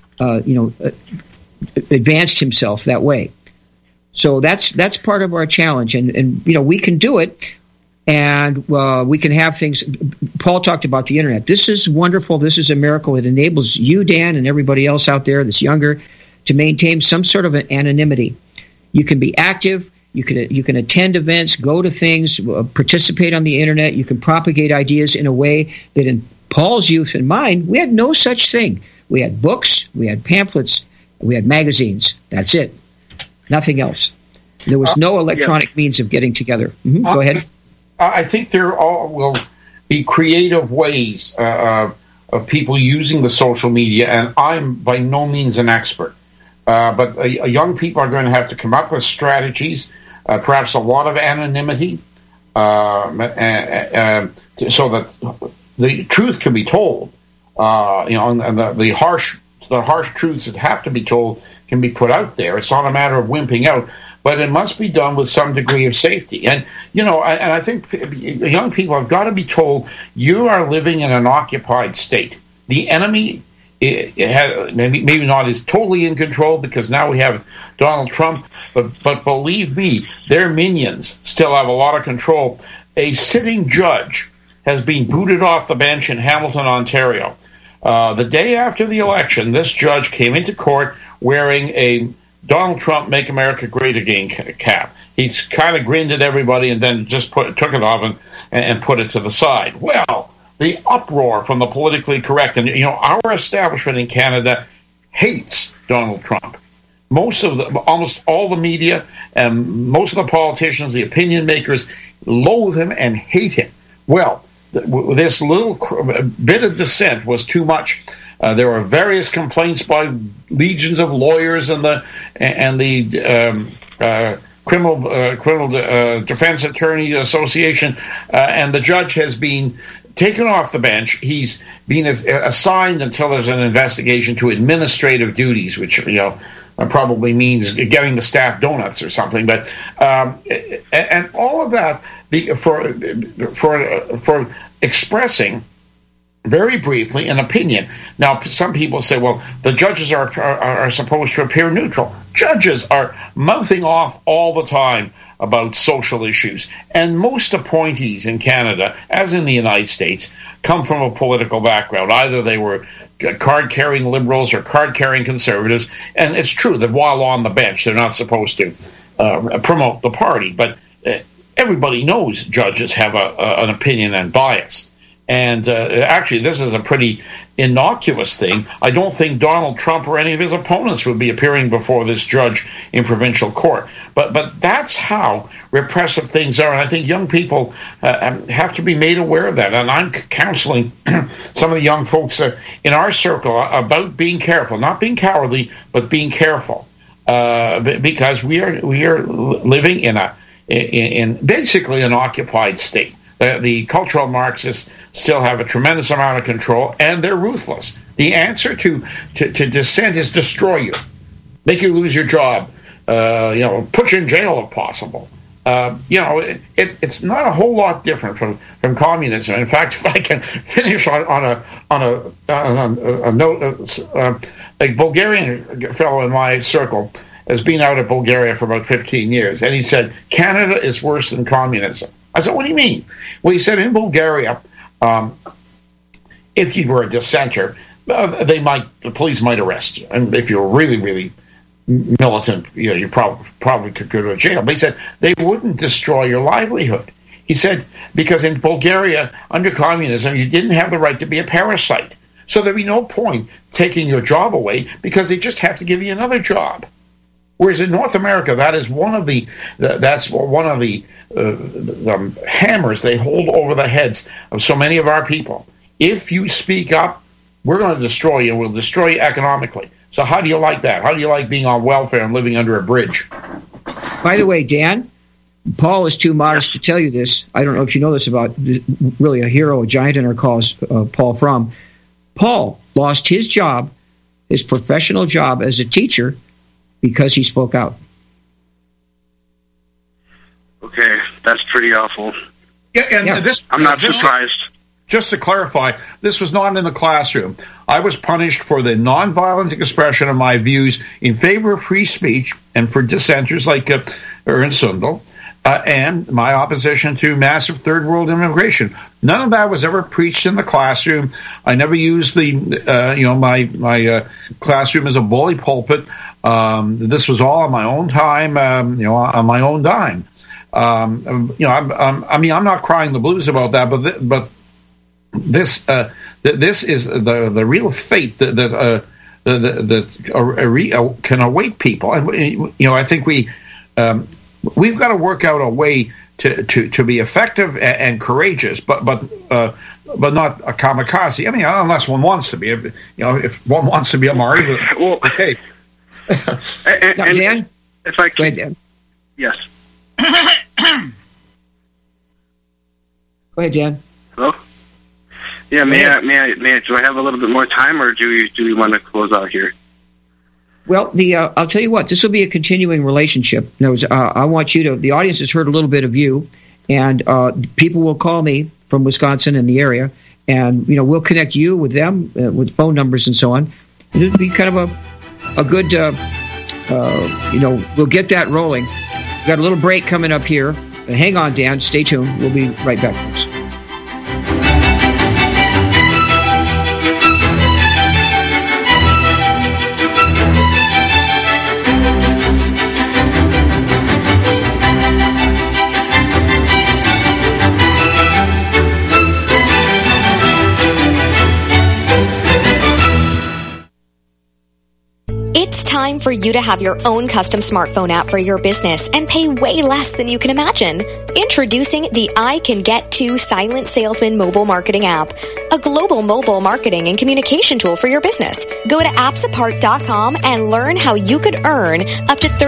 advanced himself that way. So that's part of our challenge, and we can do it, and we can have things. Paul talked about the internet. This is wonderful. This is a miracle. It enables you, Dan, and everybody else out there that's younger to maintain some sort of an anonymity. You can be active. You can attend events, go to things, participate on the internet. You can propagate ideas in a way that in Paul's youth and mine, we had no such thing. We had books, we had pamphlets, we had magazines. That's it. Nothing else. There was no electronic means of getting together. Go ahead. I think there all will be creative ways of people using the social media, and I'm by no means an expert. But young people are going to have to come up with strategies, perhaps a lot of anonymity, so that the truth can be told. And the harsh truths that have to be told can be put out there. It's not a matter of wimping out, but it must be done with some degree of safety. And I think young people have got to be told, you are living in an occupied state. The enemy, it has, maybe not is totally in control, because now we have Donald Trump, but believe me, their minions still have a lot of control. A sitting judge has been booted off the bench in Hamilton, Ontario. The day after the election, this judge came into court wearing a Donald Trump Make America Great Again cap. He kind of grinned at everybody and then just took it off and put it to the side. Well, the uproar from the politically correct, and our establishment in Canada hates Donald Trump. Almost all the media and most of the politicians, the opinion makers, loathe him and hate him. Well, this little bit of dissent was too much. There were various complaints by legions of lawyers and the criminal defense attorney association, and the judge has been taken off the bench. He's been assigned, until there's an investigation, to administrative duties, which probably means getting the staff donuts or something. But and all of that for expressing very briefly an opinion. Now, some people say, well, the judges are supposed to appear neutral. Judges are mouthing off all the time about social issues. And most appointees in Canada, as in the United States, come from a political background. Either they were card-carrying liberals or card-carrying conservatives. And it's true that while on the bench, they're not supposed to promote the party. But everybody knows judges have an opinion and bias. And actually, this is a pretty innocuous thing. I don't think Donald Trump or any of his opponents would be appearing before this judge in provincial court. But that's how repressive things are, and I think young people have to be made aware of that. And I'm counseling some of the young folks in our circle about being careful, not being cowardly, but being careful, because we are living in basically an occupied state. The cultural Marxists still have a tremendous amount of control, and they're ruthless. The answer to dissent is destroy you, make you lose your job, put you in jail if possible. It's not a whole lot different from communism. In fact, if I can finish on a note, a Bulgarian fellow in my circle has been out of Bulgaria for about 15 years, and he said, Canada is worse than communism. I said, what do you mean? Well, he said, in Bulgaria, if you were a dissenter, the police might arrest you. And if you're really, really militant, you probably could go to jail. But he said, they wouldn't destroy your livelihood. He said, because in Bulgaria, under communism, you didn't have the right to be a parasite. So there'd be no point taking your job away, because they just have to give you another job. Whereas in North America, that is one of the hammers they hold over the heads of so many of our people. If you speak up, we're going to destroy you. We'll destroy you economically. So how do you like that? How do you like being on welfare and living under a bridge? By the way, Dan, Paul is too modest to tell you this. I don't know if you know this about really a hero, a giant in our cause, Paul Fromm. Paul lost his job, his professional job as a teacher, because he spoke out. Okay, that's pretty awful. Yeah, I'm not surprised. Just to clarify, this was not in the classroom. I was punished for the nonviolent expression of my views in favor of free speech and for dissenters like Ernst Sundel, and my opposition to massive third world immigration. None of that was ever preached in the classroom. I never used my classroom as a bully pulpit. This was all on my own time, on my own dime. I'm not crying the blues about that, but this is the real fate that can await people, and I think we've got to work out a way to be effective and courageous, but not a kamikaze. I mean, unless one wants to be. If one wants to be a Mari, well, okay. And Dan, if I can, go ahead, Dan. Yes. Go ahead, Dan. Hello. Yeah, may I? Do I have a little bit more time, or do we want to close out here? Well, I'll tell you what. This will be a continuing relationship. I want you to. The audience has heard a little bit of you, and people will call me from Wisconsin and the area, and we'll connect you with them with phone numbers and so on. And it'll be kind of a good. We'll get that rolling. We've got a little break coming up here. Hang on, Dan. Stay tuned. We'll be right back, folks. It's time for you to have your own custom smartphone app for your business and pay way less than you can imagine. Introducing the I Can Get To Silent Salesman mobile marketing app, a global mobile marketing and communication tool for your business. Go to appsapart.com and learn how you could earn up to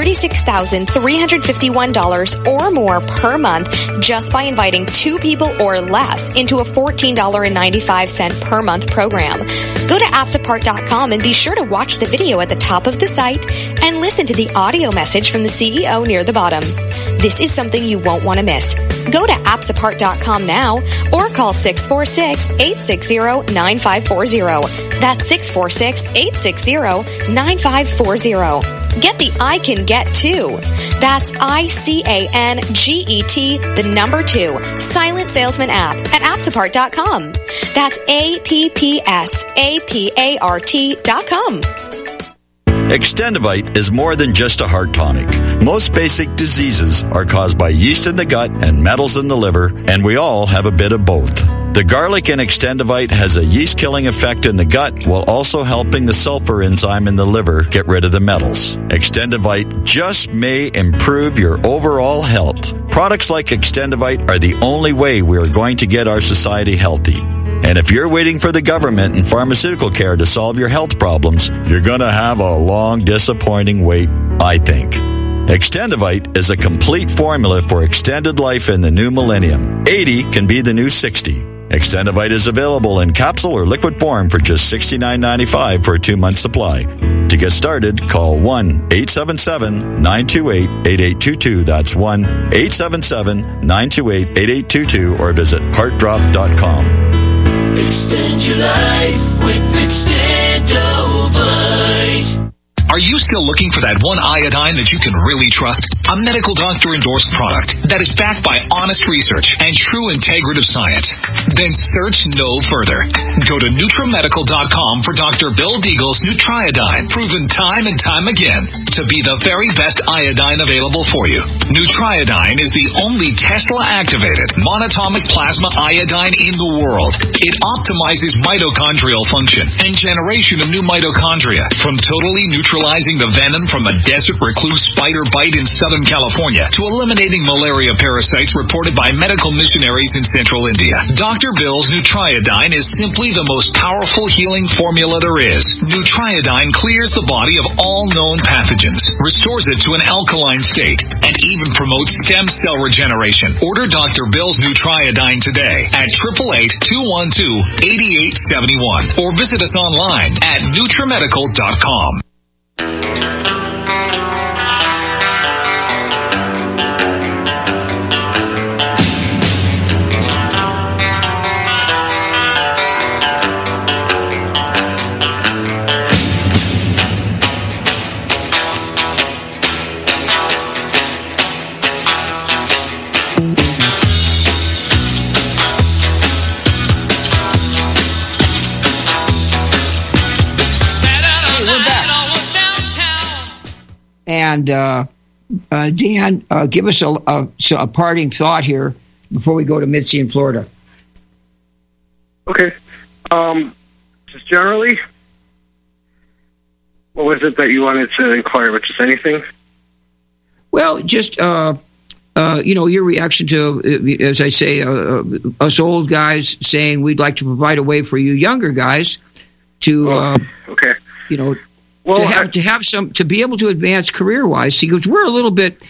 $36,351 or more per month just by inviting 2 people or less into a $14.95 per month program. Go to appsapart.com and be sure to watch the video at the top of the site and listen to the audio message from the CEO near the bottom. This is something you won't want to miss. Go to appsapart.com now or call 646-860-9540. That's 646-860-9540. Get the I Can Get To. That's ICANGET, the number 2, Silent Salesman app at appsapart.com. That's APPSAPART.com. Extendivite is more than just a heart tonic. Most basic diseases are caused by yeast in the gut and metals in the liver, and we all have a bit of both. The garlic in Extendivite has a yeast-killing effect in the gut while also helping the sulfur enzyme in the liver get rid of the metals. Extendivite just may improve your overall health. Products like Extendivite are the only way we are going to get our society healthy. And if you're waiting for the government and pharmaceutical care to solve your health problems, you're going to have a long, disappointing wait, I think. Extendivite is a complete formula for extended life in the new millennium. 80 can be the new 60. Extendivite is available in capsule or liquid form for just $69.95 for a 2-month supply. To get started, call 1-877-928-8822. That's 1-877-928-8822 or visit heartdrop.com. Extend your life with Extendovite. Are you still looking for that one iodine that you can really trust? A medical doctor endorsed product that is backed by honest research and true integrative science? Then search no further. Go to NutriMedical.com for Dr. Bill Deagle's Nutriodine, proven time and time again to be the very best iodine available for you. Nutriodine is the only Tesla-activated monatomic plasma iodine in the world. It optimizes mitochondrial function and generation of new mitochondria from totally neutralizing the venom from a desert recluse spider bite in Southern California to eliminating malaria parasites reported by medical missionaries in central India. Dr. Bill's Nutriodine is simply the most powerful healing formula there is. Nutriodine clears the body of all known pathogens, restores it to an alkaline state, and even promotes stem cell regeneration. Order Dr. Bill's Nutriodine today at 888-212-8871 or visit us online at NutriMedical.com. And Dan, give us a parting thought here before we go to Mitzi in Florida. Okay. Just generally, what was it that you wanted to inquire about? Just anything? Well, just your reaction to, as I say, us old guys saying we'd like to provide a way for you younger guys to, to be able to advance career-wise. Because we're a little bit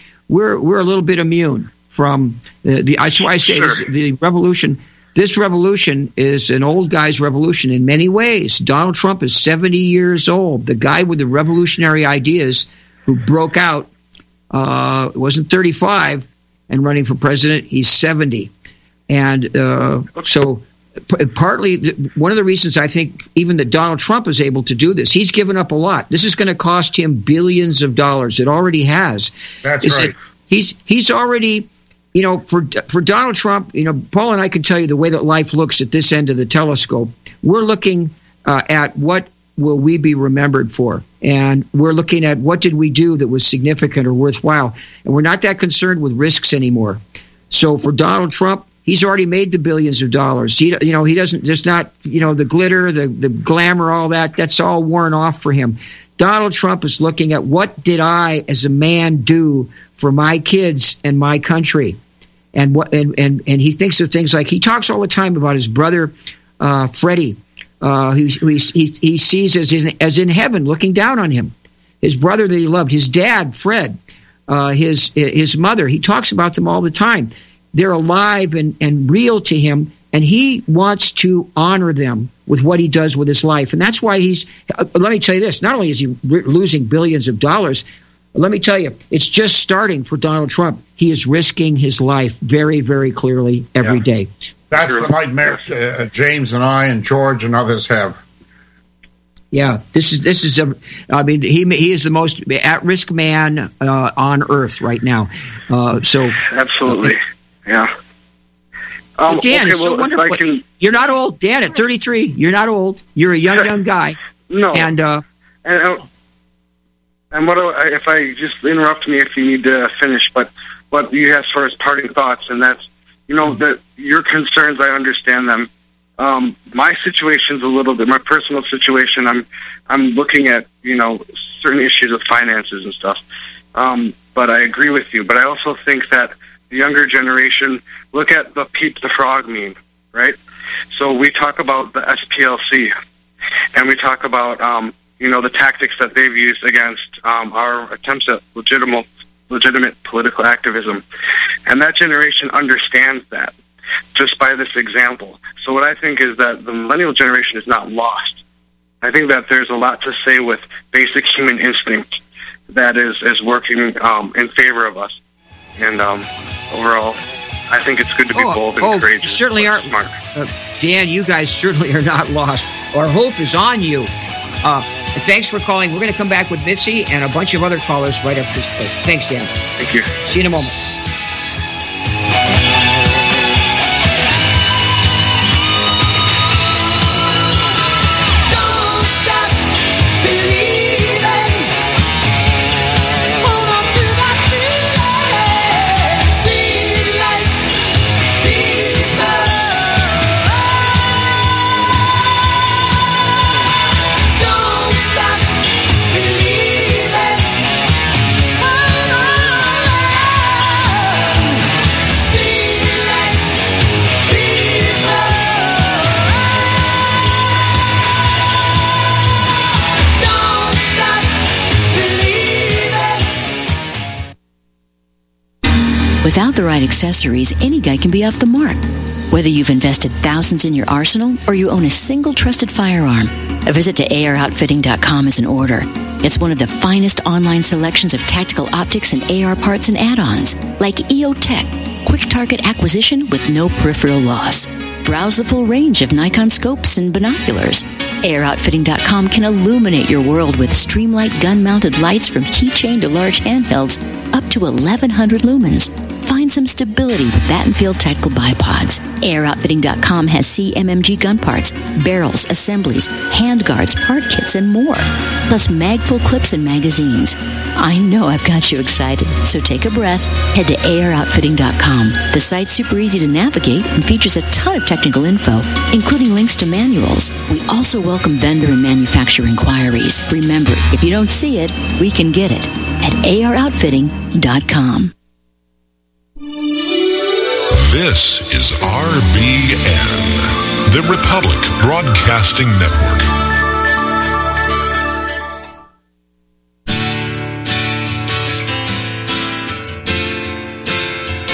immune from that's why I say the revolution. This revolution is an old guy's revolution in many ways. Donald Trump is 70 years old. The guy with the revolutionary ideas who broke out wasn't 35 and running for president. He's 70. And so partly one of the reasons I think even that Donald Trump is able to do this, he's given up a lot. This is going to cost him billions of dollars. It already has. That's right. He's already... for Donald Trump, Paul and I can tell you the way that life looks at this end of the telescope. We're looking at what will we be remembered for, and we're looking at what did we do that was significant or worthwhile, and we're not that concerned with risks anymore. So for Donald Trump, he's already made the billions of dollars. He doesn't. There's not the glitter, the glamour, all that. That's all worn off for him. Donald Trump is looking at what did I, as a man, do for my kids and my country, and he thinks of things like he talks all the time about his brother Freddie, who he sees as in heaven, looking down on him. His brother that he loved, his dad Fred, his mother. He talks about them all the time. They're alive and real to him, and he wants to honor them with what he does with his life. And that's why he's. Let me tell you this: not only is he losing billions of dollars. Let me tell you, it's just starting for Donald Trump. He is risking his life very, very clearly every day. That's the nightmare James and I and George and others have. Yeah, this is. He is the most at-risk man on Earth right now. Absolutely, yeah. Dan, it's so wonderful. You're not old, Dan. At 33, you're not old. You're a young guy. No, And what if I just interrupt me if you need to finish? But what you have as far as parting thoughts, and that's that your concerns, I understand them. My situation's a little bit my personal situation. I'm looking at certain issues of finances and stuff. But I agree with you. But I also think that the younger generation look at the Peep the Frog meme, right? So we talk about the SPLC, and we talk about the tactics that they've used against our attempts at legitimate political activism. And that generation understands that just by this example. So what I think is that the millennial generation is not lost. I think that there's a lot to say with basic human instinct that is working in favor of us. And overall, I think it's good to be bold and courageous. Certainly are. Smart. Dan, you guys certainly are not lost. Our hope is on you. Thanks for calling. We're going to come back with Mitzi and a bunch of other callers right after this break. Thanks, Dan. Thank you. See you in a moment. Without the right accessories, any guy can be off the mark. Whether you've invested thousands in your arsenal or you own a single trusted firearm, a visit to AROutfitting.com is in order. It's one of the finest online selections of tactical optics and AR parts and add-ons, like EOTech, quick target acquisition with no peripheral loss. Browse the full range of Nikon scopes and binoculars. AROutfitting.com can illuminate your world with Streamlight gun-mounted lights from keychain to large handhelds up to 1,100 lumens. Find some stability with Battenfield Tactical Bipods. AirOutfitting.com has CMMG gun parts, barrels, assemblies, handguards, part kits, and more. Plus magful clips and magazines. I know I've got you excited, so take a breath. Head to AirOutfitting.com. The site's super easy to navigate and features a ton of technical info, including links to manuals. We also welcome vendor and manufacturer inquiries. Remember, if you don't see it, we can get it at AirOutfitting.com. This is RBN, the Republic Broadcasting Network.